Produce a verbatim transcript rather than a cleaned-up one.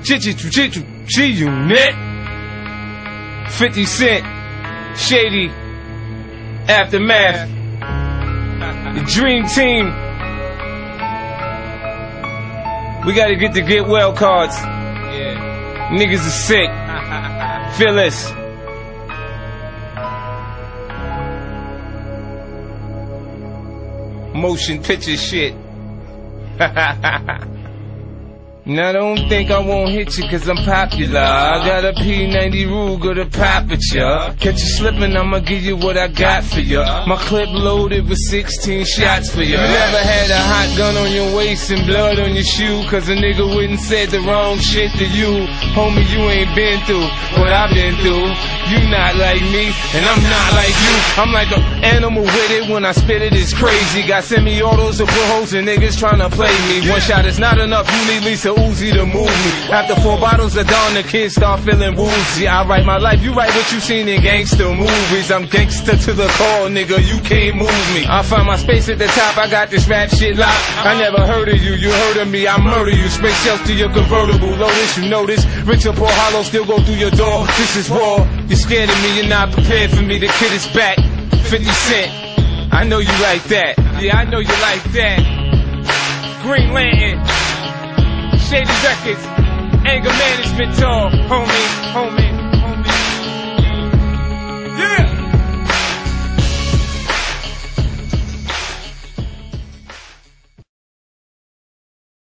G-Unit. fifty Cent, Shady, Aftermath, the Dream Team. We gotta get the get well cards. Yeah. Niggas are sick. Feel this. Motion picture shit. Now don't think I won't hit you cause I'm popular. I got a P ninety Ruger to pop at ya. Catch you slipping, I'ma give you what I got for ya. My clip loaded with sixteen shots for ya. You never had a hot gun on your waist and blood on your shoe cause a nigga wouldn't say the wrong shit to you. Homie, you ain't been through what I've been through. You not like me and I'm not like you. I'm like an animal with it when I spit it, it's crazy. Got semi-autos to put holes in niggas tryna play me. One shot is not enough, you need Lisa Uzi to move me. After four bottles of Dawn, the kids start feeling woozy. I write my life, you write what you seen in gangster movies. I'm gangster to the core, nigga, you can't move me. I find my space at the top, I got this rap shit locked. I never heard of you, you heard of me, I murder you. Space shells to your convertible, Lotus, you know this. Rich or poor, hollow, still go through your door. This is war, you're scared of me, you're not prepared for me. The kid is back, fifty Cent. I know you like that, yeah, I know you like that. Green Lantern, Shady Records, anger management tour, homie, homie.